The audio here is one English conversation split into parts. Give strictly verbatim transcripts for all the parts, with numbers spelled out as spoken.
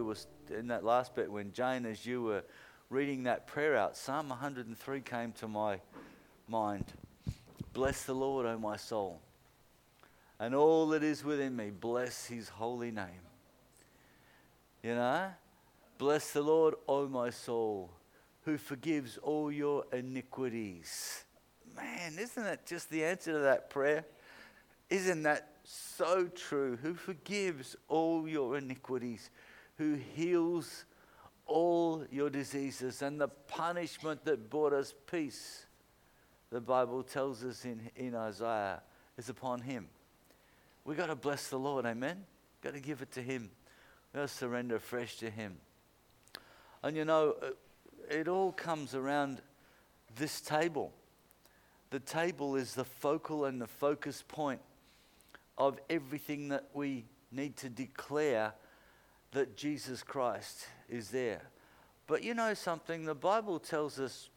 was in that last bit when Jane, as you were reading that prayer out, Psalm one hundred three came to my mind. Bless the Lord, O my soul, and all that is within me, bless his holy name. You know, bless the Lord, O my soul, who forgives all your iniquities. Man, isn't that just the answer to that prayer? Isn't that so true? Who forgives all your iniquities, who heals all your diseases, and the punishment that brought us peace, the Bible tells us in, in Isaiah, is upon him. We got to bless the Lord, amen? Got to give it to him. We got to surrender afresh to him. And you know, it all comes around this table. The table is the focal and the focus point of everything that we need to declare that Jesus Christ is there. But you know something, the Bible tells us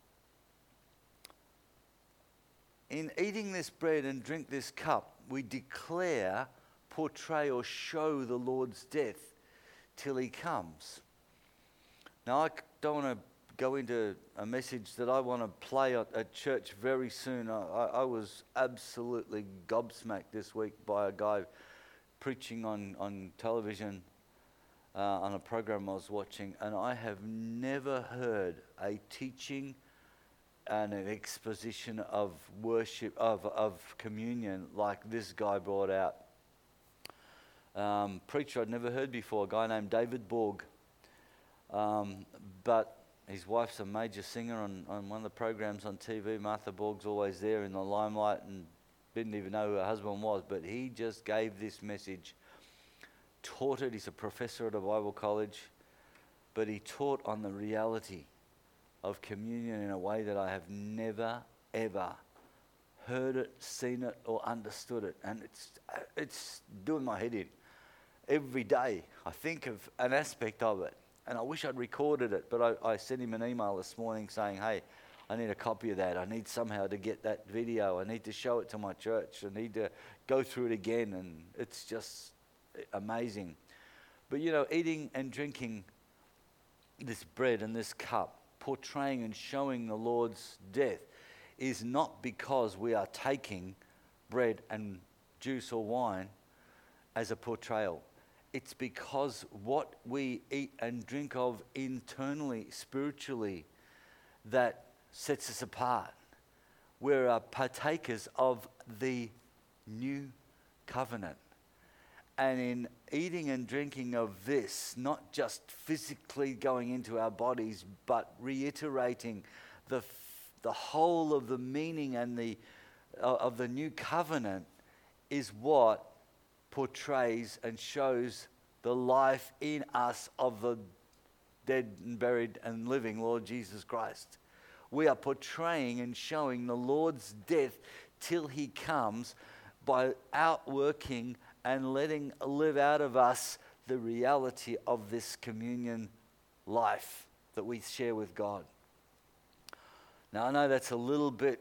in eating this bread and drink this cup, we declare, portray or show the Lord's death till he comes. Now I don't want to go into a message that I want to play at, at church very soon. I, I was absolutely gobsmacked this week by a guy preaching on, on television uh, on a program I was watching, and I have never heard a teaching and an exposition of worship, of, of communion like this guy brought out. Um, preacher I'd never heard before, a guy named David Borg. Um, but his wife's a major singer on, on one of the programs on T V. Martha Borg's always there in the limelight and didn't even know who her husband was. But he just gave this message, taught it. He's a professor at a Bible college. But he taught on the reality of communion in a way that I have never, ever heard it, seen it, or understood it. And it's it's doing my head in. Every day I think of an aspect of it. And I wish I'd recorded it, but I, I sent him an email this morning saying, hey, I need a copy of that. I need somehow to get that video. I need to show it to my church. I need to go through it again. And it's just amazing. But, you know, eating and drinking this bread and this cup, portraying and showing the Lord's death, is not because we are taking bread and juice or wine as a portrayal. It's because what we eat and drink of internally, spiritually, that sets us apart. We're uh, partakers of the new covenant. And in eating and drinking of this, not just physically going into our bodies, but reiterating the the whole of the meaning and the uh, of the new covenant, is what portrays and shows the life in us of the dead and buried and living Lord Jesus Christ. We are portraying and showing the Lord's death till he comes by outworking and letting live out of us the reality of this communion life that we share with God. Now I know that's a little bit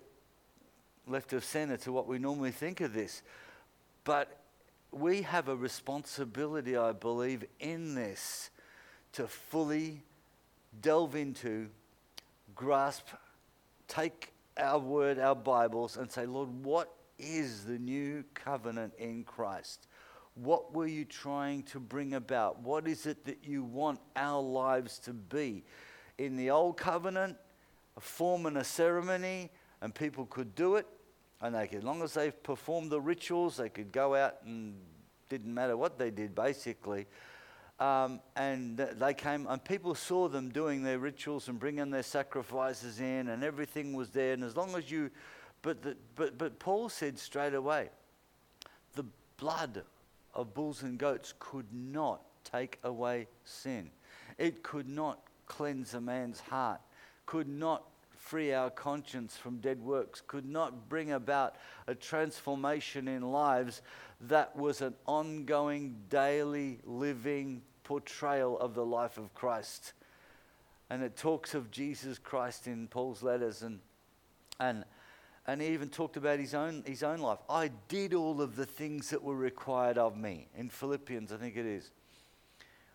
left of center to what we normally think of this, but we have a responsibility, I believe, in this to fully delve into, grasp, take our word, our Bibles, and say, Lord, what is the new covenant in Christ? What were you trying to bring about? What is it that you want our lives to be? In the old covenant, a form and a ceremony, and people could do it, and they could, as long as they performed the rituals, they could go out and didn't matter what they did, basically. Um, and they came, and people saw them doing their rituals and bringing their sacrifices in, and everything was there. And as long as you, but the, but but Paul said straight away, the blood of bulls and goats could not take away sin. It could not cleanse a man's heart, could not free our conscience from dead works, could not bring about a transformation in lives that was an ongoing, daily, living portrayal of the life of Christ. And it talks of Jesus Christ in Paul's letters, and and and he even talked about his own his own life. I did all of the things that were required of me. In Philippians, I think it is,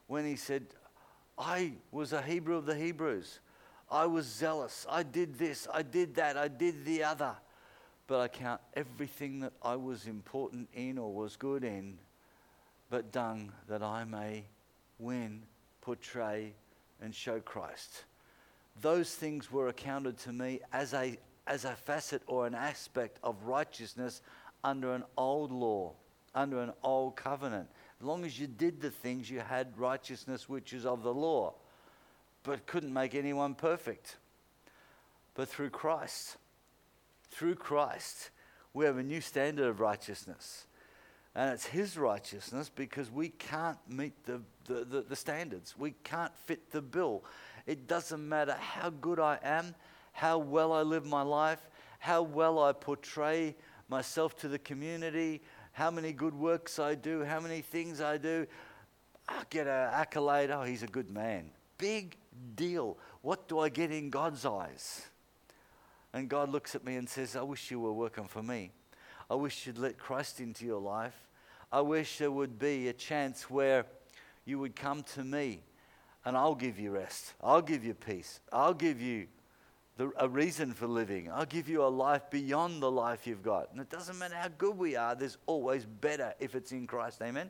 when he said, I was a Hebrew of the Hebrews. I was zealous. I did this. I did that. I did the other. But I count everything that I was important in or was good in, but dung, that I may win, portray, and show Christ. Those things were accounted to me as a as a facet or an aspect of righteousness under an old law, under an old covenant. As long as you did the things, you had righteousness which is of the law, but couldn't make anyone perfect. But through Christ, through Christ, we have a new standard of righteousness. And it's his righteousness because we can't meet the, the, the, the standards. We can't fit the bill. It doesn't matter how good I am, how well I live my life, how well I portray myself to the community, how many good works I do, how many things I do. I get an accolade, oh, he's a good man. Big deal. What do I get in God's eyes? And God looks at me and says, I wish you were working for me. I wish you'd let Christ into your life. I wish there would be a chance where you would come to me and I'll give you rest. I'll give you peace. I'll give you the, a reason for living. I'll give you a life beyond the life you've got. And it doesn't matter how good we are, there's always better if it's in Christ. Amen?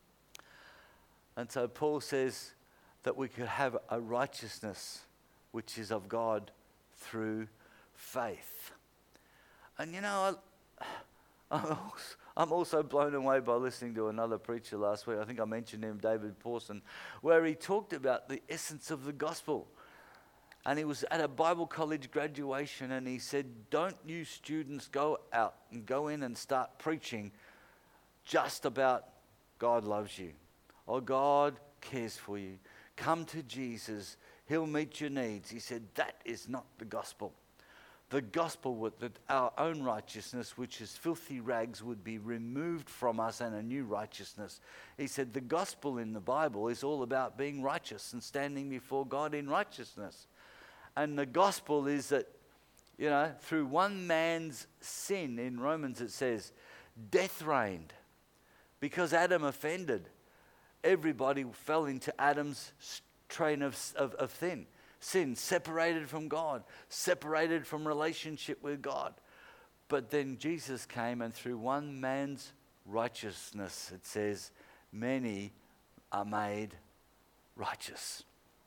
And so Paul says that we could have a righteousness which is of God through faith. And you know, I, I'm, also, I'm also blown away by listening to another preacher last week. I think I mentioned him, David Pawson, where he talked about the essence of the gospel. And he was at a Bible college graduation and he said, don't you students go out and go in and start preaching just about God loves you or God cares for you. Come to Jesus. He'll meet your needs. He said, that is not the gospel. The gospel was that our own righteousness, which is filthy rags, would be removed from us and a new righteousness. He said the gospel in the Bible is all about being righteous and standing before God in righteousness. And the gospel is that, you know, through one man's sin, in Romans it says, death reigned. Because Adam offended, everybody fell into Adam's train of, of, of sin. Sin, separated from God, separated from relationship with God. But then Jesus came and through one man's righteousness, it says, many are made righteous.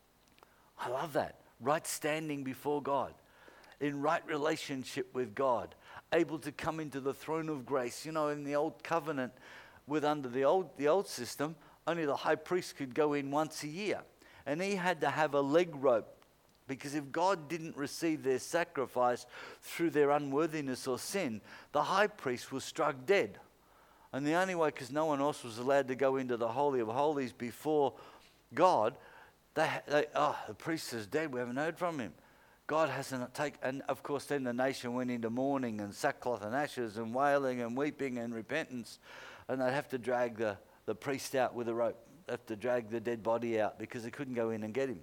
I love that. Right standing before God, in right relationship with God, able to come into the throne of grace. You know, in the old covenant, with under the old the old system, only the high priest could go in once a year. And he had to have a leg rope, because if God didn't receive their sacrifice through their unworthiness or sin, the high priest was struck dead. And the only way, because no one else was allowed to go into the Holy of Holies before God, they, they oh, the priest is dead, we haven't heard from him. God hasn't taken, and of course then the nation went into mourning and sackcloth and ashes and wailing and weeping and repentance. And they'd have to drag the, the priest out with a rope. They'd have to drag the dead body out because they couldn't go in and get him.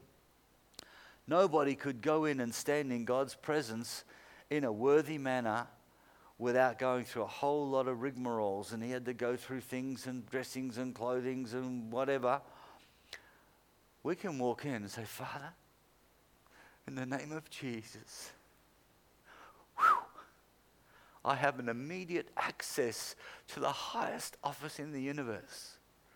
Nobody could go in and stand in God's presence in a worthy manner without going through a whole lot of rigmaroles. And he had to go through things and dressings and clothings and whatever. We can walk in and say, Father, in the name of Jesus, whew, I have an immediate access to the highest office in the universe,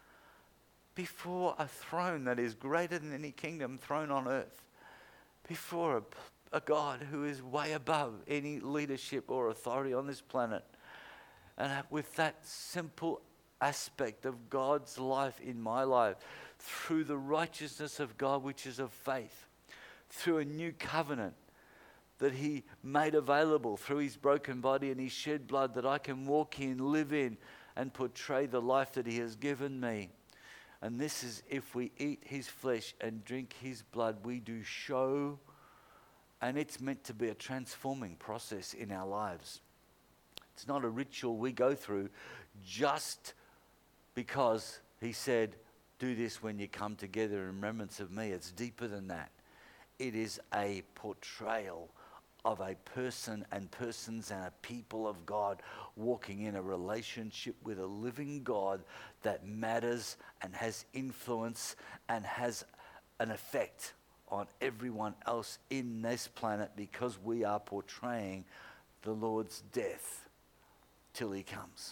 before a throne that is greater than any kingdom throne on earth, before a, a God who is way above any leadership or authority on this planet. And with that simple aspect of God's life in my life, through the righteousness of God, which is of faith, through a new covenant that he made available through his broken body and his shed blood, that I can walk in, live in, and portray the life that he has given me. And this is, if we eat his flesh and drink his blood, we do show, and it's meant to be a transforming process in our lives. It's not a ritual we go through just because he said, do this when you come together in remembrance of me. It's deeper than that. It is a portrayal of a person and persons and a people of God walking in a relationship with a living God that matters and has influence and has an effect on everyone else in this planet, because we are portraying the Lord's death till he comes.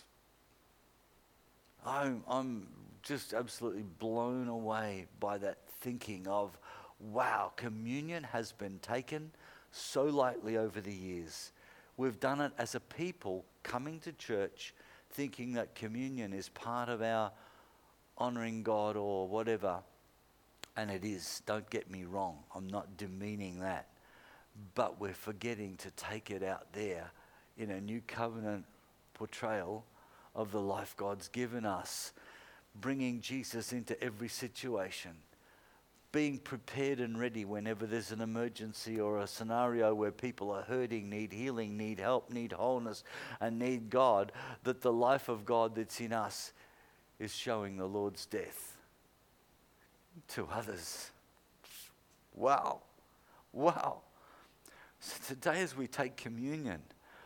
I'm, I'm just absolutely blown away by that thinking of, wow, communion has been taken so lightly over the years. We've done it as a people coming to church thinking that communion is part of our honouring God or whatever. And it is, don't get me wrong, I'm not demeaning that. But we're forgetting to take it out there in a new covenant portrayal of the life God's given us, bringing Jesus into every situation, being prepared and ready whenever there's an emergency or a scenario where people are hurting, need healing, need help, need wholeness, and need God, that the life of God that's in us is showing the Lord's death to others. Wow. Wow. So today as we take communion,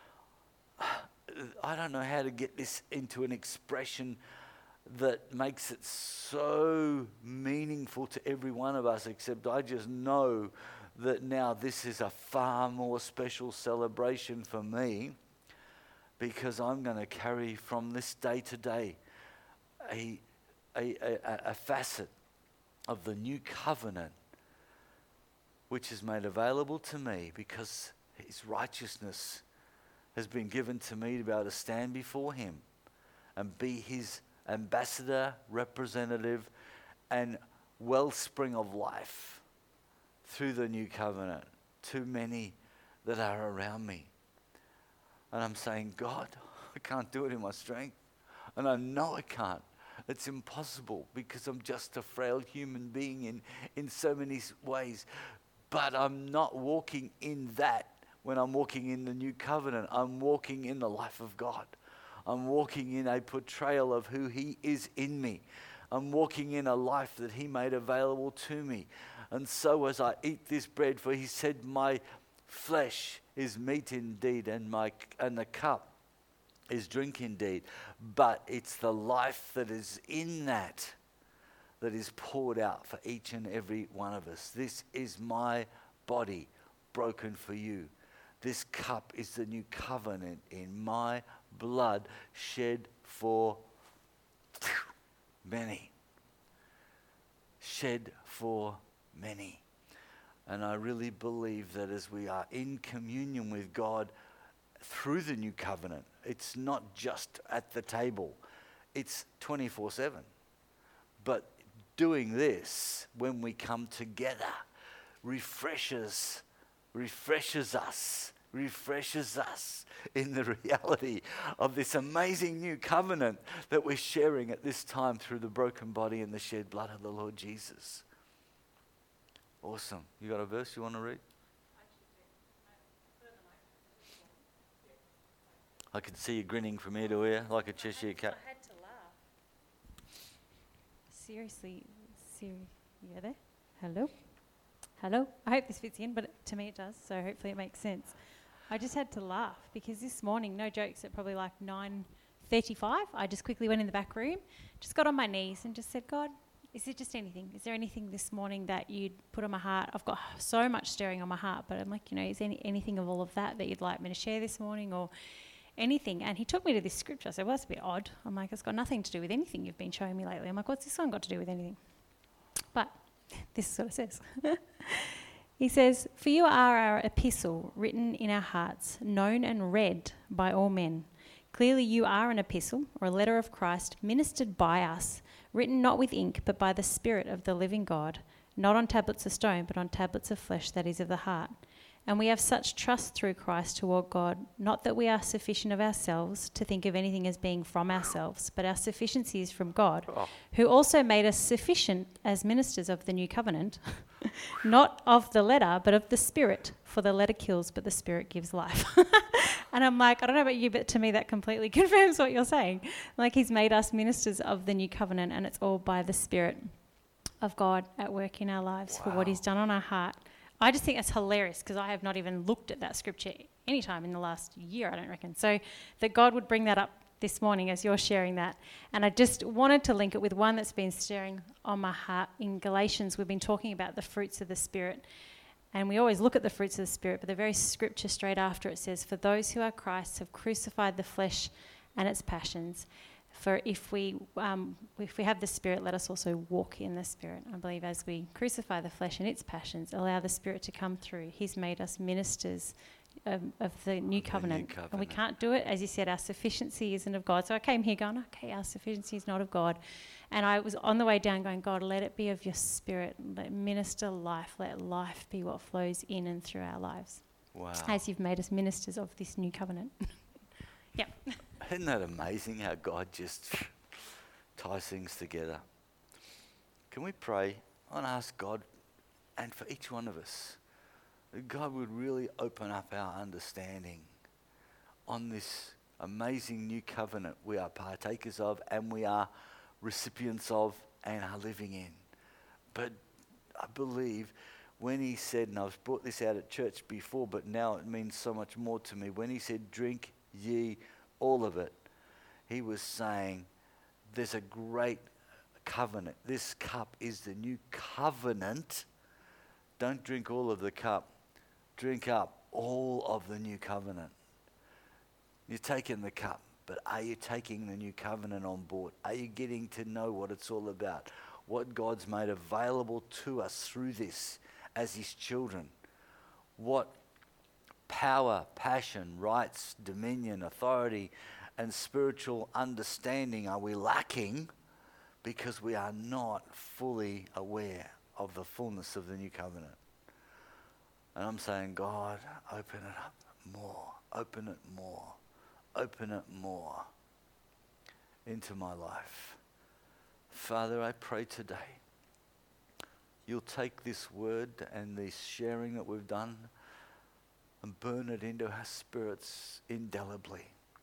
I don't know how to get this into an expression that makes it so meaningful to every one of us, except I just know that now this is a far more special celebration for me, because I'm going to carry from this day to day a, a, a, a facet of the new covenant, which is made available to me because his righteousness has been given to me to be able to stand before him and be his ambassador, representative, and wellspring of life through the new covenant to many that are around me. And I'm saying, God, I can't do it in my strength. And I know I can't. It's impossible because I'm just a frail human being in, in so many ways. But I'm not walking in that when I'm walking in the new covenant. I'm walking in the life of God. I'm walking in a portrayal of who he is in me. I'm walking in a life that he made available to me. And so as I eat this bread, for he said, my flesh is meat indeed, and my and the cup is drink indeed. But it's the life that is in that that is poured out for each and every one of us. This is my body broken for you. This cup is the new covenant in my blood shed for many. Shed for many. And I really believe that as we are in communion with God through the new covenant, it's not just at the table. It's twenty-four seven. But doing this when we come together refreshes, refreshes us, refreshes us in the reality of this amazing new covenant that we're sharing at this time through the broken body and the shed blood of the Lord Jesus. Awesome. You got a verse you want to read? I can see you grinning from ear to ear like a Cheshire cat. I had to laugh. Seriously, Siri, you there? Hello? Hello? I hope this fits in, but it, to me it does, so hopefully it makes sense. I just had to laugh because this morning, no jokes, at probably like nine thirty-five, I just quickly went in the back room, just got on my knees and just said, God, is it just anything? Is there anything this morning that you'd put on my heart? I've got so much stirring on my heart, but I'm like, you know, is there any, anything of all of that that you'd like me to share this morning or anything? And he took me to this scripture. I said, well, that's a bit odd. I'm like, it's got nothing to do with anything you've been showing me lately. I'm like, what's this one got to do with anything? But this is what it says. He says, for you are our epistle written in our hearts, known and read by all men. Clearly you are an epistle or a letter of Christ ministered by us, written not with ink but by the Spirit of the living God, not on tablets of stone but on tablets of flesh, that is of the heart. And we have such trust through Christ toward God, not that we are sufficient of ourselves to think of anything as being from ourselves, but our sufficiency is from God, oh. who also made us sufficient as ministers of the new covenant, not of the letter, but of the Spirit. For the letter kills, but the Spirit gives life. And I'm like, I don't know about you, but to me that completely confirms what you're saying. Like he's made us ministers of the new covenant, and it's all by the Spirit of God at work in our lives wow. for what he's done on our heart. I just think it's hilarious because I have not even looked at that scripture any time in the last year, I don't reckon. So that God would bring that up this morning as you're sharing that. And I just wanted to link it with one that's been stirring on my heart. In Galatians, we've been talking about the fruits of the Spirit. And we always look at the fruits of the Spirit, but the very scripture straight after it says, "For those who are Christ have crucified the flesh and its passions. For if we um, if we have the Spirit, let us also walk in the Spirit." I believe as we crucify the flesh and its passions, allow the Spirit to come through. He's made us ministers um, of the new covenant. new covenant. And we can't do it. As you said, our sufficiency isn't of God. So I came here going, okay, our sufficiency is not of God. And I was on the way down going, God, let it be of your Spirit. Let minister life. Let life be what flows in and through our lives. Wow. As you've made us ministers of this new covenant. Yep. Isn't that amazing how God just ties things together? Can we pray and ask God, and for each one of us, that God would really open up our understanding on this amazing new covenant we are partakers of and we are recipients of and are living in. But I believe when he said, and I've brought this out at church before, but now it means so much more to me, when he said, "Drink ye all of it," he was saying there's a great covenant. This cup is the new covenant. Don't drink all of the cup. Drink up all of the new covenant. You're taking the cup, but are you taking the new covenant on board? Are you getting to know what it's all about? What God's made available to us through this as his children? What power, passion, rights, dominion, authority, and spiritual understanding are we lacking because we are not fully aware of the fullness of the new covenant? And I'm saying, God, open it up more, open it more, open it more into my life. Father, I pray today you'll take this word and this sharing that we've done and burn it into our spirits indelibly.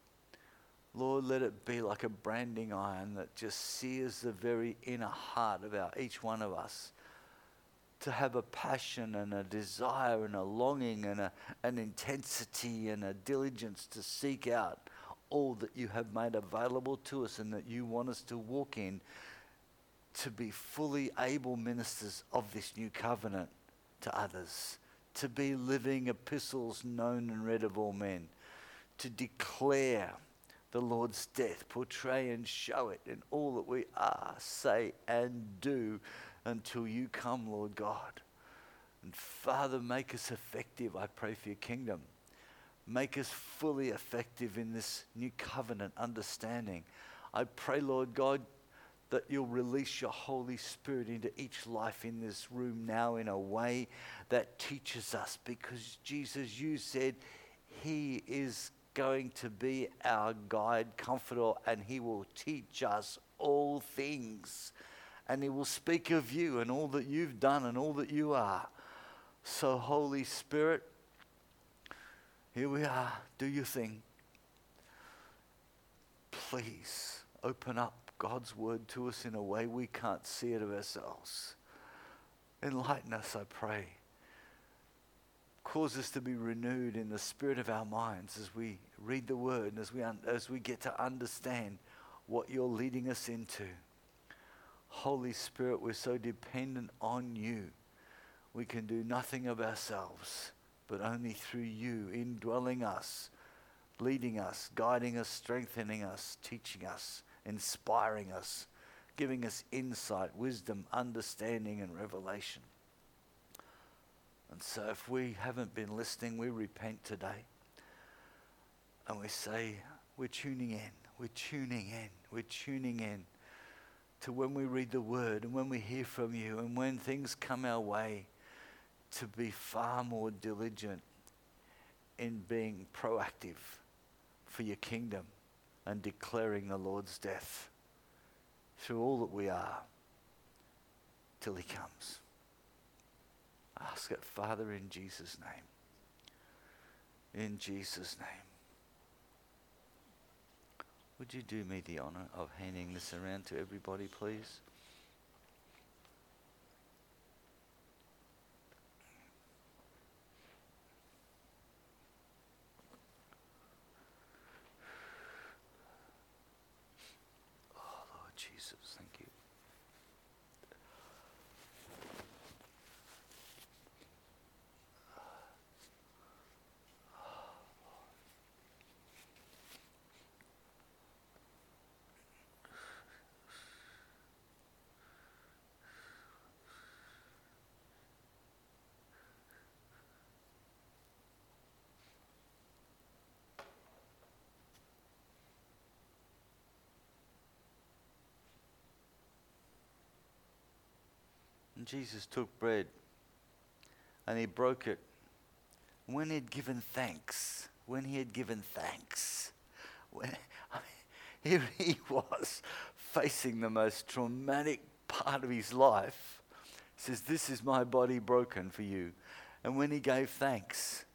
Lord, let it be like a branding iron that just sears the very inner heart of our each one of us to have a passion and a desire and a longing and a, an intensity and a diligence to seek out all that you have made available to us and that you want us to walk in, to be fully able ministers of this new covenant to others, to be living epistles known and read of all men, to declare the Lord's death, portray and show it in all that we are, say and do until you come, Lord God. And Father, make us effective, I pray, for your kingdom. Make us fully effective in this new covenant understanding. I pray, Lord God, that you'll release your Holy Spirit into each life in this room now in a way that teaches us, because Jesus, you said he is going to be our guide, comforter, and he will teach us all things. And he will speak of you and all that you've done and all that you are. So Holy Spirit, here we are. Do your thing. Please open up God's word to us in a way we can't see it of ourselves. Enlighten us, I pray. Cause us to be renewed in the spirit of our minds as we read the word and as we un- as we get to understand what you're leading us into. Holy Spirit, we're so dependent on you. We can do nothing of ourselves, but only through you indwelling us, leading us, guiding us, strengthening us, teaching us, inspiring us, giving us insight, wisdom, understanding, and revelation. And so if we haven't been listening, we repent today. And we say, we're tuning in, we're tuning in, we're tuning in to when we read the word and when we hear from you and when things come our way, to be far more diligent in being proactive for your kingdom and declaring the Lord's death through all that we are till he comes. Ask it, Father, in Jesus' name. In Jesus' name. Would you do me the honor of handing this around to everybody, please? And Jesus took bread and he broke it. When he had given thanks, when he had given thanks, when, I mean, here he was facing the most traumatic part of his life. He says, this is my body broken for you. And when he gave thanks,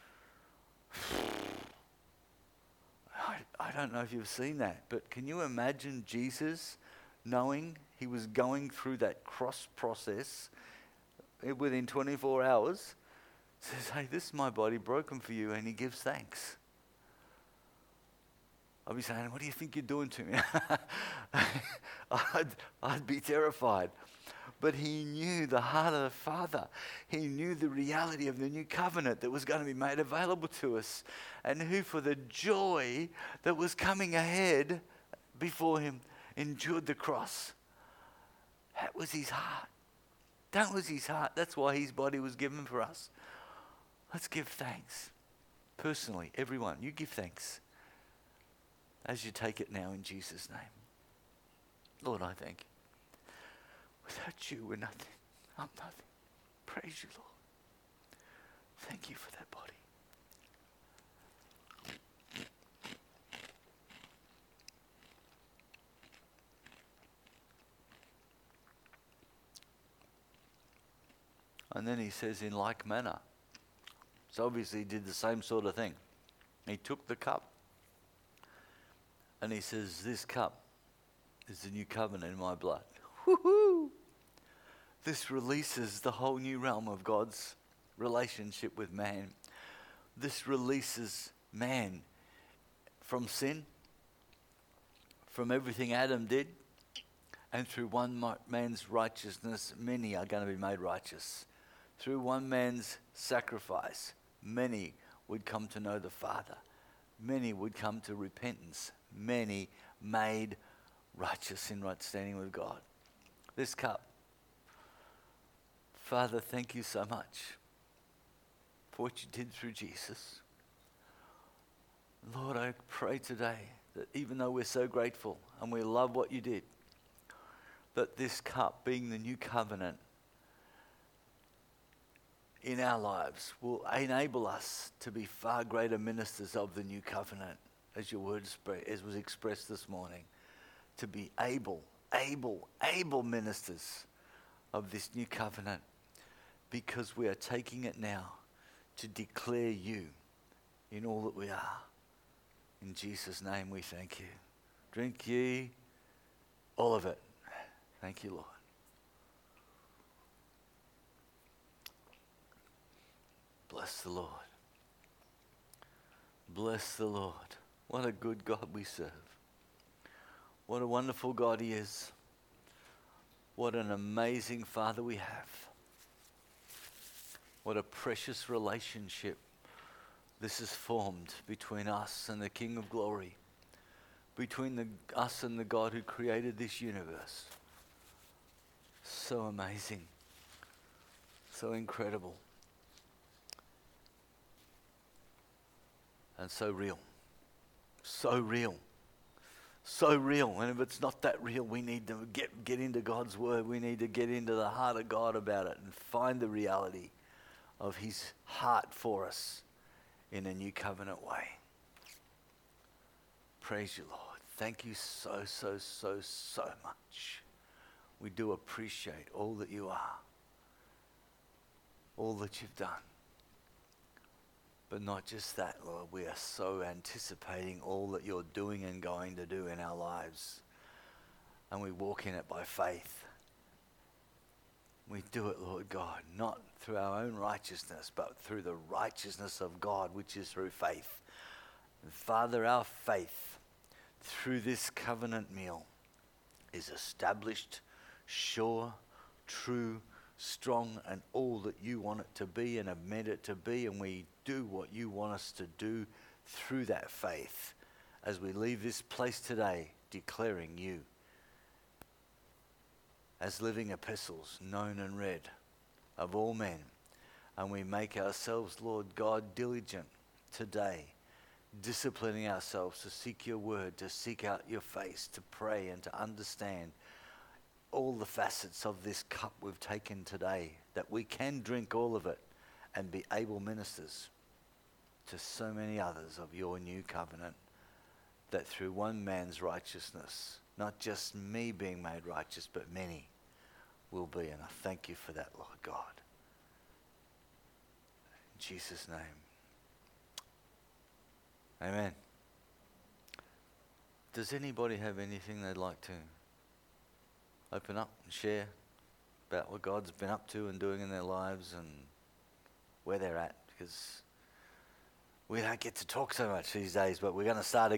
I, I don't know if you've seen that, but can you imagine Jesus knowing he was going through that cross process within twenty-four hours, says, hey, this is my body broken for you, and he gives thanks. I'd be saying, what do you think you're doing to me? I'd, I'd be terrified. But he knew the heart of the Father. He knew the reality of the new covenant that was going to be made available to us, and who, for the joy that was coming ahead before him, endured the cross. That was his heart. That was his heart. That's why his body was given for us. Let's give thanks. Personally, everyone, you give thanks as you take it now in Jesus' name. Lord, I thank you. Without you, we're nothing. I'm nothing. Praise you, Lord. Thank you for that body. And then he says, in like manner. So obviously he did the same sort of thing. He took the cup and he says, this cup is the new covenant in my blood. Woohoo! This releases the whole new realm of God's relationship with man. This releases man from sin, from everything Adam did, and through one man's righteousness, many are going to be made righteous. Through one man's sacrifice, many would come to know the Father. Many would come to repentance. Many made righteous in right standing with God. This cup. Father, thank you so much for what you did through Jesus. Lord, I pray today that even though we're so grateful and we love what you did, that this cup, being the new covenant in our lives, will enable us to be far greater ministers of the new covenant, as your word as was expressed this morning, to be able, able, able ministers of this new covenant, because we are taking it now to declare you in all that we are. In Jesus' name we thank you. Drink ye all of it. Thank you, Lord. Bless the Lord. Bless the Lord. What a good God we serve. What a wonderful God he is. What an amazing Father we have. What a precious relationship this is formed between us and the King of Glory. Between the, us and the God who created this universe. So amazing. So incredible. And so real. So real. So real. And if it's not that real, we need to get, get into God's word. We need to get into the heart of God about it and find the reality of his heart for us in a new covenant way. Praise you, Lord. Thank you so, so, so, so much. We do appreciate all that you are. All that you've done. But not just that, Lord, we are so anticipating all that you're doing and going to do in our lives. And we walk in it by faith. We do it, Lord God, not through our own righteousness, but through the righteousness of God, which is through faith. And Father, our faith through this covenant meal is established, sure, true, strong, and all that you want it to be and have meant it to be, and we do what you want us to do through that faith as we leave this place today declaring you as living epistles, known and read of all men. And we make ourselves, Lord God, diligent today, disciplining ourselves to seek your word, to seek out your face, to pray and to understand all the facets of this cup we've taken today, that we can drink all of it and be able ministers to so many others of your new covenant, that through one man's righteousness, not just me being made righteous, but many will be. And I thank you for that, Lord God. In Jesus' name. Amen. Does anybody have anything they'd like to open up and share about what God's been up to and doing in their lives and where they're at? Because we don't get to talk so much these days, but we're going to start again.